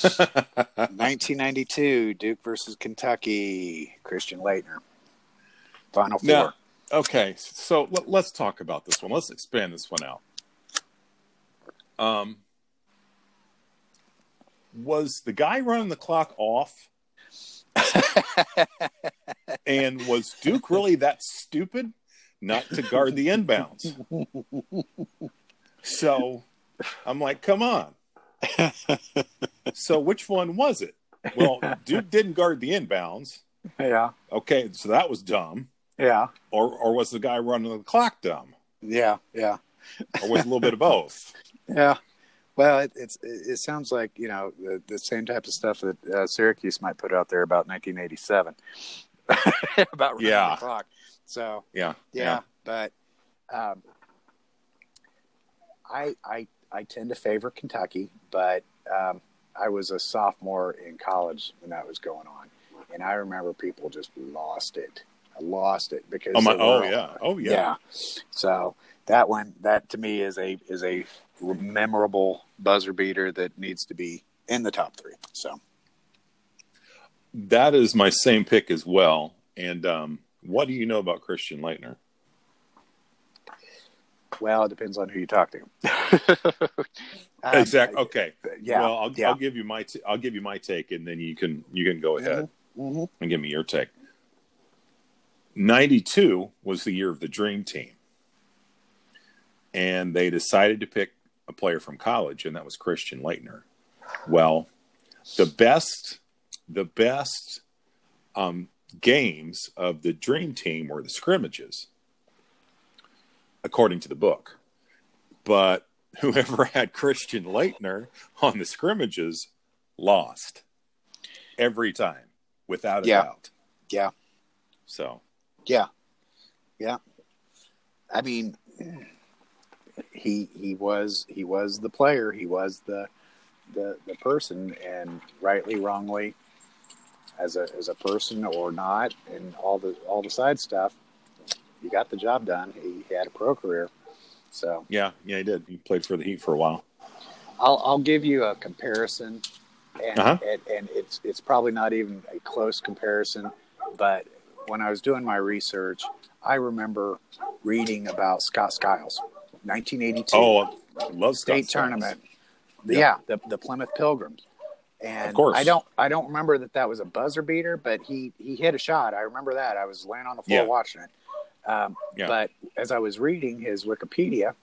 1992 Duke versus Kentucky, Christian Laettner, Final Four. Now, okay, so let's talk about this one. Let's expand this one out. Was the guy running the clock off? And was Duke really that stupid not to guard the inbounds? So I'm like, come on. So which one was it? Well, Duke didn't guard the inbounds. Yeah. Okay, so that was dumb. Yeah. Or was the guy running the clock dumb? Yeah. Or was it a little bit of both? Yeah. Well, it sounds like, the same type of stuff that Syracuse might put out there about 1987 about running the clock. So yeah. but um, I tend to favor Kentucky, but I was a sophomore in college when that was going on, and I remember people just lost it. I lost it because yeah. So that to me is a memorable buzzer beater that needs to be in the top three. So that is my same pick as well. And what do you know about Christian Leitner? Well, it depends on who you talk to. Exactly. Okay. Yeah. Well, I'll give you my take, and then you can go ahead and give me your take. 92 was the year of the Dream Team, and they decided to pick a player from college, and that was Christian Leitner. Well, the best games of the Dream Team were the scrimmages, according to the book. But whoever had Christian Leitner on the scrimmages lost every time, without a doubt. Yeah. So. Yeah. I mean, he was the player. He was the person, and rightly, wrongly, as a person or not, and all the side stuff, he got the job done. He had a pro career. So yeah, he did. He played for the Heat for a while. I'll give you a comparison, and it's probably not even a close comparison, but when I was doing my research, I remember reading about Scott Skiles, 1982. Oh, I love state Scott tournament. Skiles. Yeah, the Plymouth Pilgrims. And of course. I don't remember that was a buzzer beater, but he hit a shot. I remember that. I was laying on the floor watching it. But as I was reading his Wikipedia,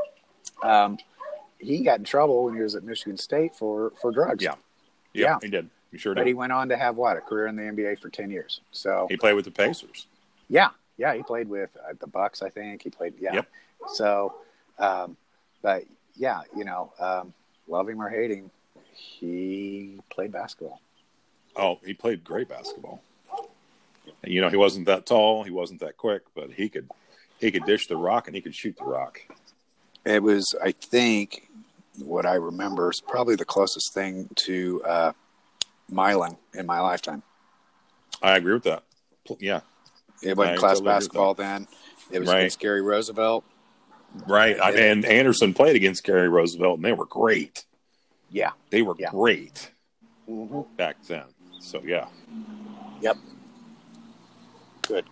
he got in trouble when he was at Michigan State for drugs. Yeah, he did. He sure did. But he went on to have a career in the NBA for 10 years. So he played with the Pacers. Yeah, he played with the Bucks, I think. He played, Yep. So, but yeah, love him or hate him, he played basketball. Oh, he played great basketball. And, he wasn't that tall, he wasn't that quick, but he could dish the rock and he could shoot the rock. It was, I think, what I remember is probably the closest thing to Milan in my lifetime. I agree with that. Yeah. It wasn't class basketball then. It was against Gary Roosevelt. Right. And Anderson played against Gary Roosevelt, and they were great. Yeah. They were great back then. So, yeah. Yep. Good.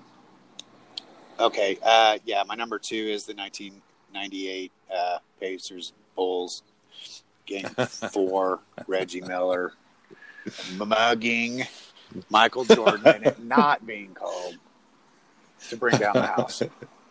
Okay. My number 2 is the 1998 Pacers Bulls Game 4. Reggie Miller mugging Michael Jordan and it not being called to bring down the house.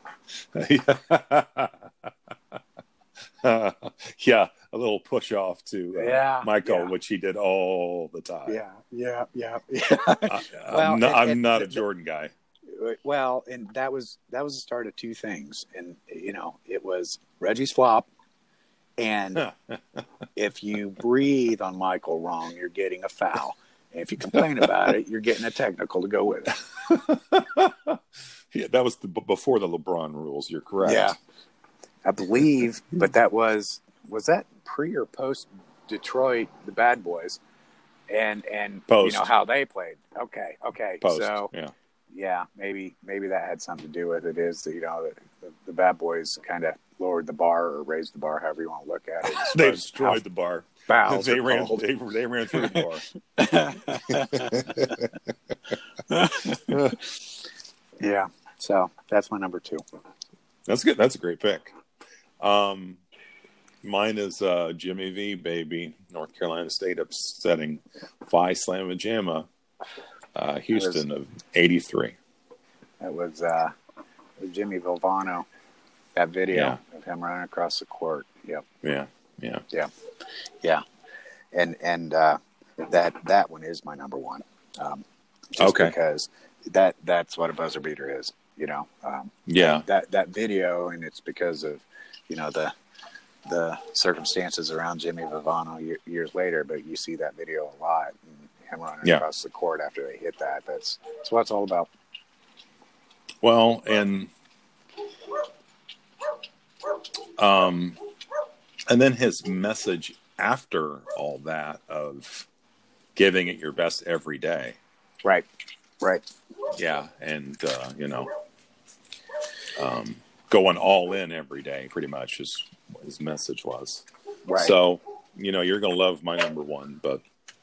Yeah, a little push off to Michael, which he did all the time. Yeah. Well, I'm not a Jordan guy. Well, and that was the start of two things, and it was Reggie's flop, and if you breathe on Michael wrong, you're getting a foul. And if you complain about it, you're getting a technical to go with it. Yeah, that was before the LeBron rules. You're correct. Yeah, I believe, but that was that pre or post Detroit, the Bad Boys, and post. How they played. Okay. Post. So yeah, maybe that had something to do with it. Is that the Bad Boys kind of lowered the bar or raised the bar, however you want to look at it. They destroyed the bar. Fouls they ran through the bar. Yeah, so that's my number 2. That's good. That's a great pick. Mine is Jimmy V, baby. North Carolina State upsetting Phi Slamma Jamma, Houston of 83. It was Jimmy Valvano. That video of him running across the court. Yep. Yeah. And that one is my number 1. Because that's what a buzzer beater is. That video, and it's because of the circumstances around Jimmy Valvano years later. But you see that video a lot, and him running across the court after they hit that. That's what it's all about. Well, and And then his message after all that of giving it your best every day. Right. Yeah. And, going all in every day, pretty much is what his message was. Right. So, you're going to love my number one, but,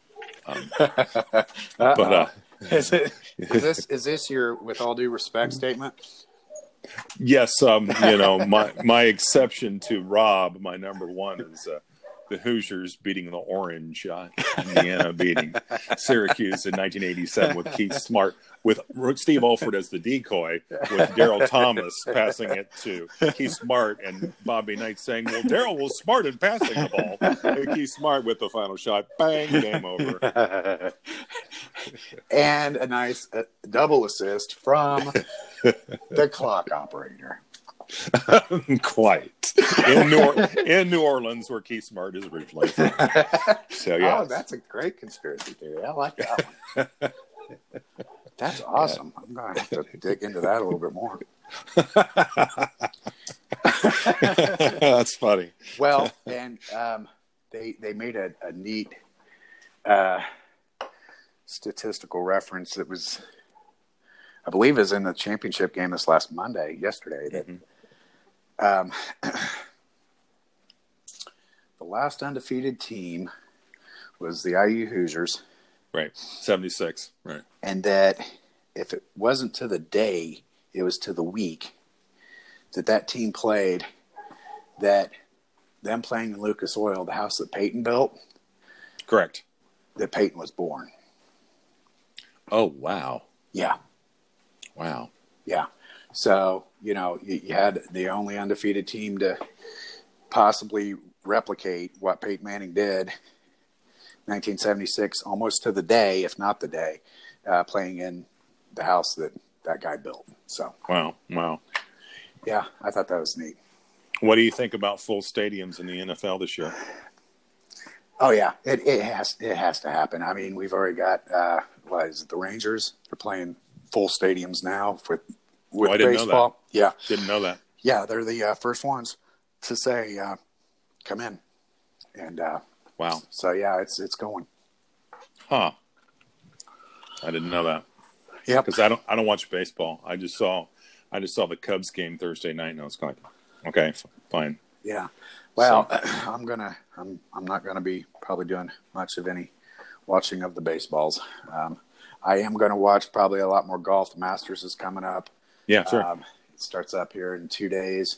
is this your, with all due respect, statement? yes, my exception to Rob, my number one is the Hoosiers beating the Orange, Indiana beating Syracuse in 1987 with Keith Smart, with Steve Alford as the decoy, with Daryl Thomas passing it to Keith Smart and Bobby Knight saying, well, Daryl was smart in passing the ball. And Keith Smart with the final shot, bang, game over. And a nice double assist from the clock operator. Quite in New Orleans, where Keith Smart is originally from. So yeah, oh, that's a great conspiracy theory. I like that one. That's awesome. Yeah. I'm going to have to dig into that a little bit more. That's funny. Well, and they made a neat statistical reference that was, I believe, is in the championship game this last yesterday. That the last undefeated team was the IU Hoosiers. Right. 76. Right. And that if it wasn't to the day, it was to the week that team played, that them playing in Lucas Oil, the house that Peyton built. Correct. That Peyton was born. Oh, wow. Yeah. Wow. Yeah. So, you had the only undefeated team to possibly replicate what Peyton Manning did 1976, almost to the day, if not the day, playing in the house that guy built. So, wow. Yeah, I thought that was neat. What do you think about full stadiums in the NFL this year? Oh yeah, it has to happen. I mean, we've already got the Rangers? They're playing full stadiums now with I didn't baseball. Know that. Yeah, didn't know that. Yeah, they're the first ones to say come in, and wow. So yeah, it's going. Huh. I didn't know that. Yeah, because I don't watch baseball. I just saw the Cubs game Thursday night, and I was like, okay, fine. Yeah. Well, so, I'm not gonna be probably doing much of any watching of the baseballs. I am gonna watch probably a lot more golf. The Masters is coming up. Yeah, sure. It starts up here in 2 days.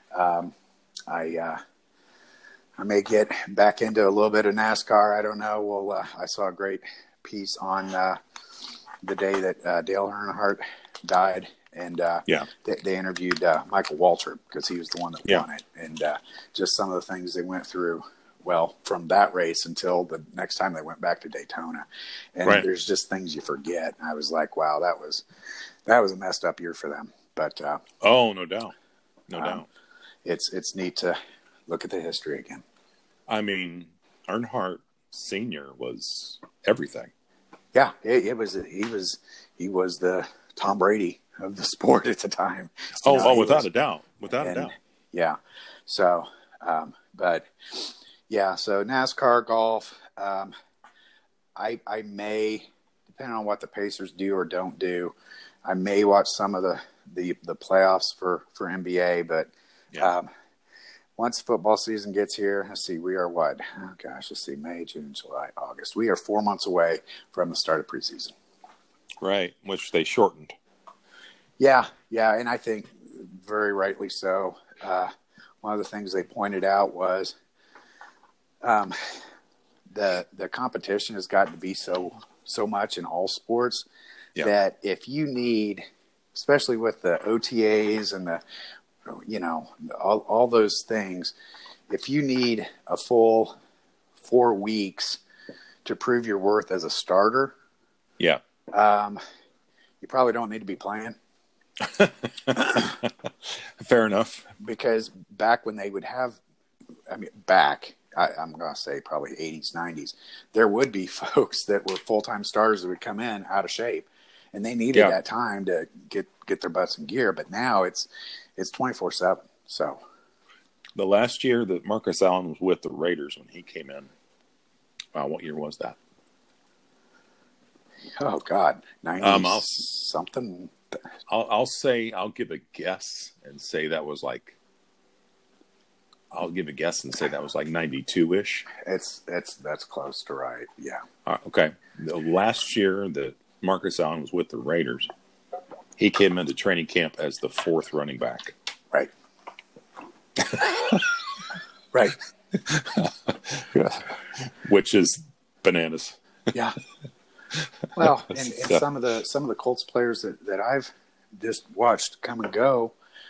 I may get back into a little bit of NASCAR. I don't know. Well, I saw a great piece on the day that Dale Earnhardt died, and they interviewed Michael Waltrip because he was the one that won it, and just some of the things they went through. Well, from that race until the next time they went back to Daytona, and there's just things you forget. And I was like, wow, that was a messed up year for them. But no doubt, no doubt. It's neat to look at the history again. I mean, Earnhardt Sr. was everything. Yeah, he was the Tom Brady of the sport at the time. Without a doubt. Yeah. So, so NASCAR, golf. I may, depending on what the Pacers do or don't do, I may watch some of the playoffs for NBA. But once football season gets here, let's see, we are what? Oh gosh, let's see, May, June, July, August. We are 4 months away from the start of preseason. Right, which they shortened. Yeah, and I think very rightly so. One of the things they pointed out was the competition has gotten to be so much in all sports that if you need, especially with the OTAs and the all those things, if you need a full 4 weeks to prove your worth as a starter, you probably don't need to be playing. Fair enough. Because back when they would have, I'm going to say probably 80s, 90s, there would be folks that were full-time starters that would come in out of shape, and they needed that time to get their butts in gear. But now it's 24/7. So, The last year that Marcus Allen was with the Raiders when he came in. Wow, what year was that? Oh God, 90 something. I'll give a guess and say that was like. I'll give a guess and say that was like 92-ish. That's close to right. Yeah. Okay. The last year that Marcus Allen was with the Raiders, he came into training camp as the 4th running back. Right. Right. Which is bananas. Yeah. Well, and some of the Colts players that I've just watched come and go,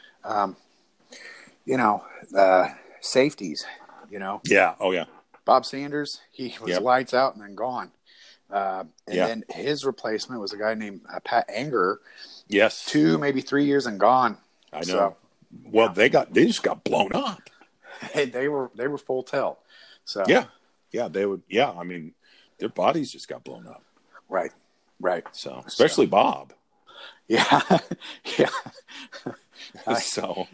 safeties, Yeah. Oh, yeah. Bob Sanders, he was lights out and then gone. Then his replacement was a guy named Pat Anger. Yes. 2, maybe 3 years and gone. I know. So, well, they just got blown up. They were full tilt. So yeah, they would. Yeah, I mean, their bodies just got blown up. Right. So, especially Bob. Yeah, yeah. So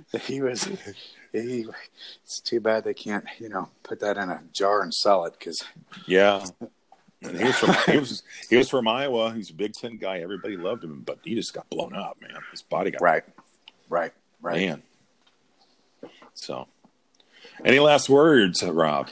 it's too bad they can't, put that in a jar and sell it because. Yeah. And he was from Iowa. He's a Big Ten guy. Everybody loved him, but he just got blown up, man. His body got right. Man. So, any last words, Rob?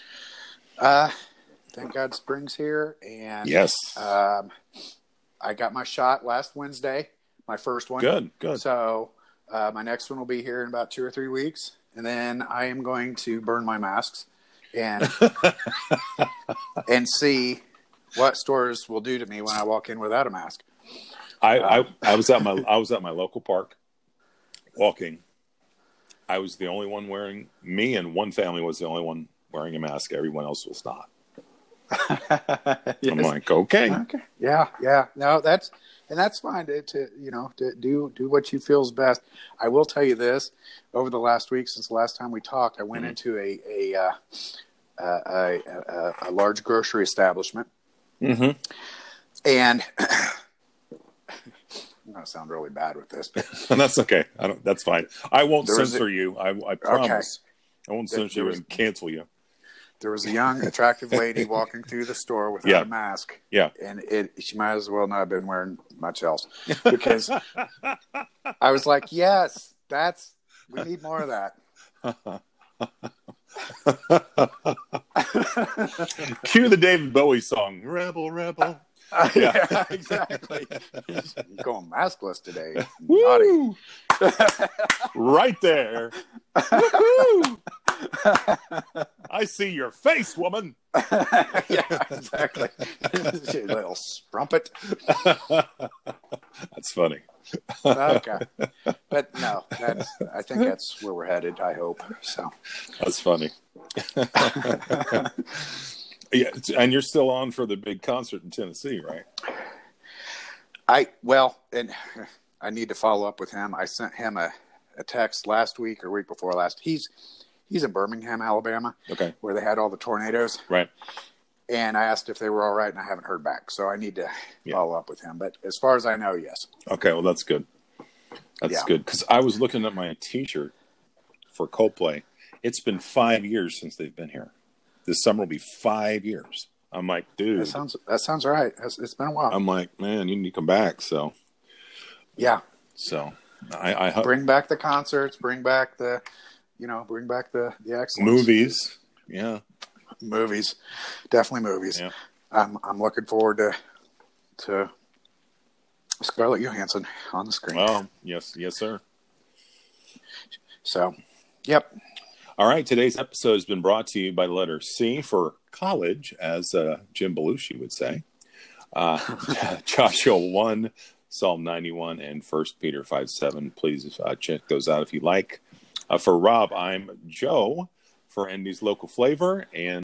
Thank God spring's here, and yes, I got my shot last Wednesday, my first one. Good. So my next one will be here in about 2 or 3 weeks, and then I am going to burn my masks and and see what stores will do to me when I walk in without a mask. I was at my local park walking. I was the only one wearing. Me and one family was the only one wearing a mask. Everyone else was not. Yes. I'm like, okay. Yeah. No, that's fine to do what you feel is best. I will tell you this: over the last week, since the last time we talked, I went into a large grocery establishment, and I'm going to sound really bad with this, but that's okay. That's fine. I won't censor you. I promise. Okay. I won't censor you and cancel you. There was a young, attractive lady walking through the store without a mask. Yeah. And she might as well not have been wearing much else. Because I was like, yes, we need more of that. Cue the David Bowie song, Rebel, Rebel. Yeah, exactly. He's going maskless today. Woo! Right there. Woo-hoo! I see your face, woman. Yeah, exactly. Little strumpet. That's funny. Okay. But no, I think that's where we're headed, I hope. So that's funny. Yeah, and you're still on for the big concert in Tennessee, right? And I need to follow up with him. I sent him a text last week or week before last. He's in Birmingham, Alabama, okay, where they had all the tornadoes. Right. And I asked if they were all right, and I haven't heard back. So I need to follow up with him. But as far as I know, yes. Okay, well, that's good. That's good. Because I was looking at my T-shirt for Coldplay. It's been 5 years since they've been here. This summer will be 5 years. I'm like, dude. That sounds right. It's been a while. I'm like, man, you need to come back. So, yeah. So, I hope. Bring back the concerts. Bring back the excellence. Movies. Yeah. Movies. Definitely movies. Yeah. I'm looking forward to Scarlett Johansson on the screen. Oh, yes, sir. So, yep. All right, today's episode has been brought to you by the letter C for college, as Jim Belushi would say. Joshua 1, Psalm 91, and 1 Peter 5:7. Please check those out if you like. For Rob, I'm Joe for Andy's Local Flavor, and